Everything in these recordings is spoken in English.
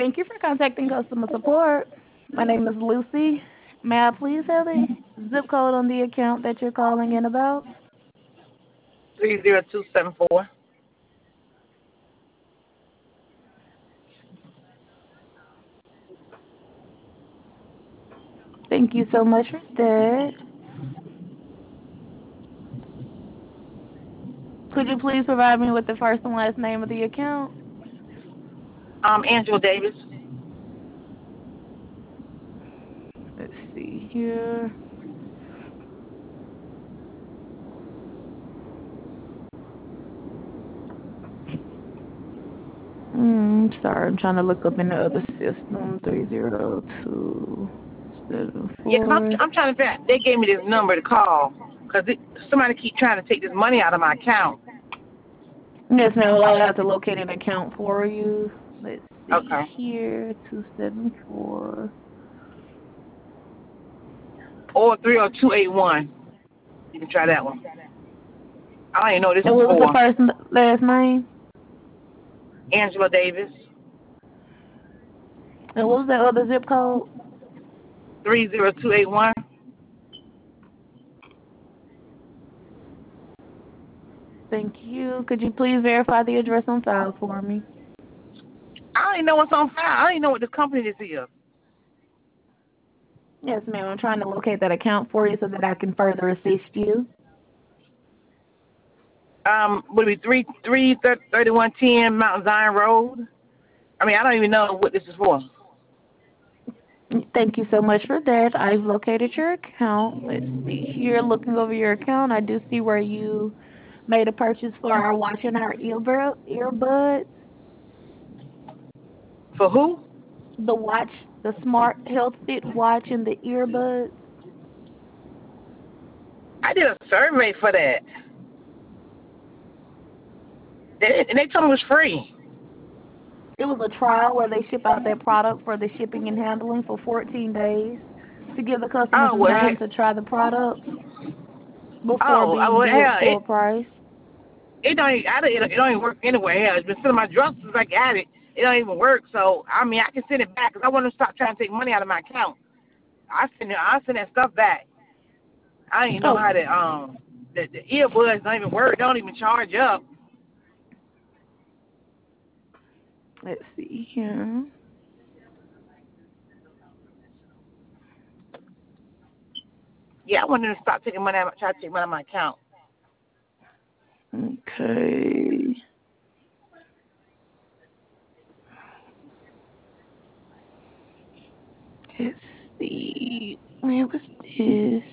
Thank you for contacting customer support. My name is Lucy. May I please have the zip code on the account that you're calling in about? 30274. Thank you so much for that. Could you please provide me with the first and last name of the account? Angela Davis. Let's see here. Sorry, I'm trying to look up in the other system. 30274. Yeah, cause I'm trying to figure out, they gave me this number to call because somebody keep trying to take this money out of my account. Yes, ma'am. Well, I have to locate an account for you. Let's see Okay. here. 274. Or 30281. You can try that one. I don't even know what this And is what was the for. first and last name? Angela Davis. And what was the other zip code? 30281. Thank you. Could you please verify the address on file for me? I don't even know what's on file. I don't even know what this company this is. Yes, ma'am. I'm trying to locate that account for you so that I can further assist you. Would it be 3110 Mount Zion Road? I mean, I don't even know what this is for. Thank you so much for that. I've located your account. Let's see here. Looking over your account, I do see where you made a purchase for our watch and our earbuds. For who? The watch, the Smart Health Fit watch and the earbuds. I did a survey for that. And they told me it was free. It was a trial where they ship out their product for the shipping and handling for 14 days to give the customer Oh, some well, time to try the product before well, being billed hell, full price. it don't even work anywhere. Hell, it's been sitting in my drawer since I got it. It don't even work. So, I mean, I can send it back because I want to stop trying to take money out of my account. I send that stuff back. I don't even know Oh, how the earbuds don't even work. They don't even charge up. let's see here. Yeah, I wanted to stop taking money out, try to take money out of my account. Okay. Let's see. Where was this?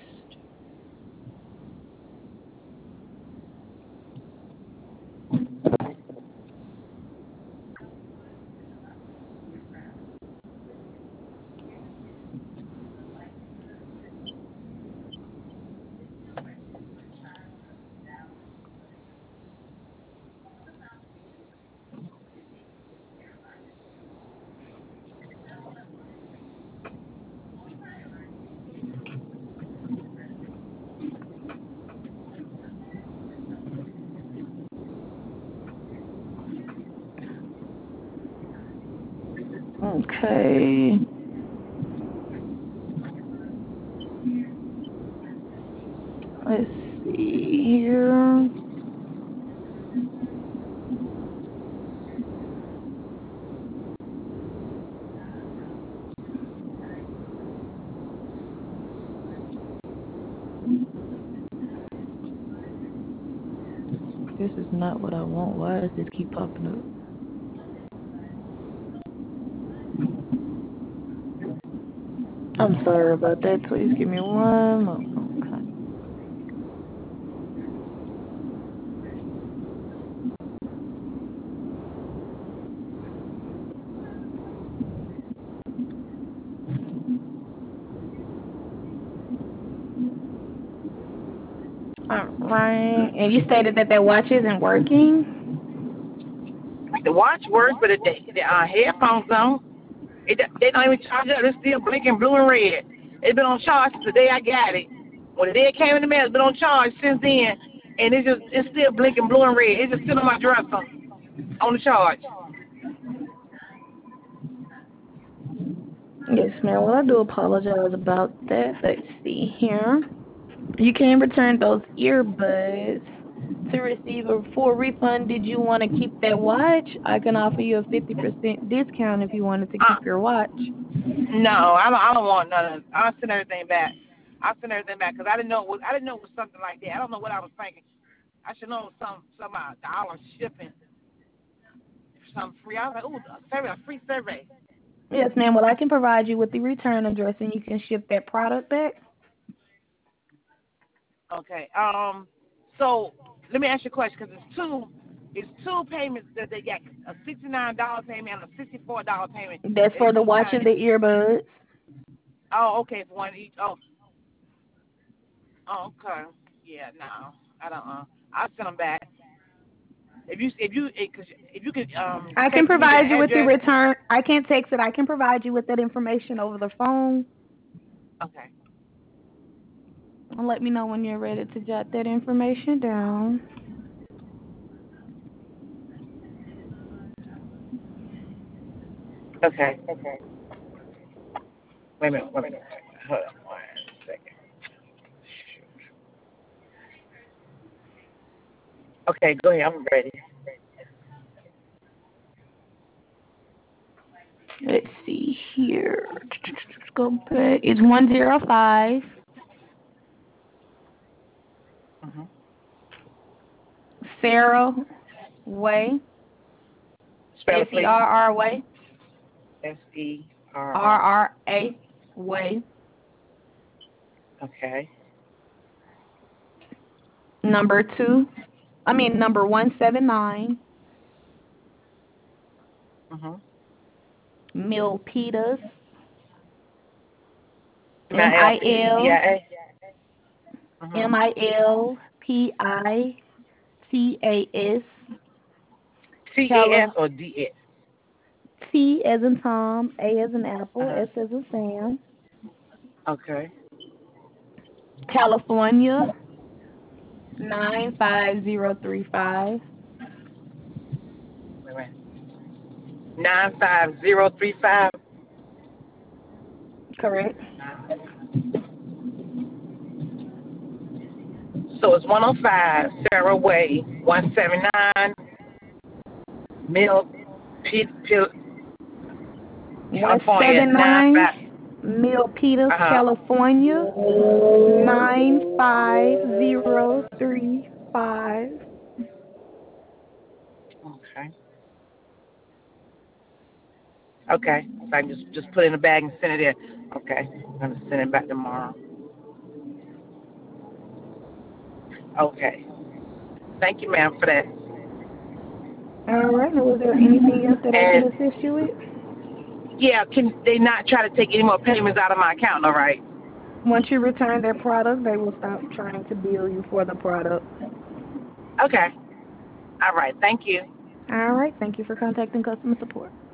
Okay. Let's see here. This is not what I want. Why does this keep popping up? I'm sorry about that. Please give me one moment. Okay. All right. And you stated that watch isn't working? The watch works, but the headphones don't. They don't even charge up. It's still blinking blue and red. It's been on charge since the day I got it. When the day it came in the mail, it's been on charge since then, and it's still blinking blue and red. It's just sitting on my dresser on the charge. Yes, ma'am. Well, I do apologize about that. Let's see here. You can return those earbuds to receive a full refund. Did you want to keep that watch? I can offer you a 50% discount if you wanted to Uh, keep your watch. no, I don't want none of it. I'll send everything back. I'll send everything back because I didn't know it was something like that. I don't know what I was thinking. I should know it was some dollar shipping, some free. I was like, ooh, a free survey. Yes, ma'am. Well, I can provide you with the return address and you can ship that product back. Okay. So let me ask you a question because it's two payments that they got, a $69 payment and a $64 payment. That's They for the keep watch trying and to. the earbuds. Oh, okay, for one each. Oh, okay. Yeah, no, I don't. I'll send them back. If you could I can text me the provide you with the address. return. I can't text it. I can provide you with that information over the phone. Okay. And let me know when you're ready to jot that information down. Okay. Wait a minute. Hold on 1 second. Okay, go ahead. I'm ready. Let's see here. Let's go back. It's 105 Mm-hmm. Sarah Way. Spell it, please. Ferra Way. SERR. RRA Way. Okay. Number 179 Mm-hmm. Milpitas. MILPDIA. Mm-hmm. Milpitas. CAS Cali- or DS? T as in Tom, A as in Apple, Uh-huh. S as in Sam. Okay. California 95035. Wait a minute. 95035. Correct. So it's 105 Sarah Way, 179 Mill California, 179 95. Milpitas, Uh-huh. California 95035. Okay. Okay. So I can just put it in a bag and send it in. Okay. I'm gonna send it back tomorrow. Okay. Thank you, ma'am, for that. All right. Now, was there anything else that I can And assist you with? yeah, can they not try to take any more payments out of my account, all right? Once you return their product, they will stop trying to bill you for the product. Okay. All right. Thank you. All right. Thank you for contacting customer support.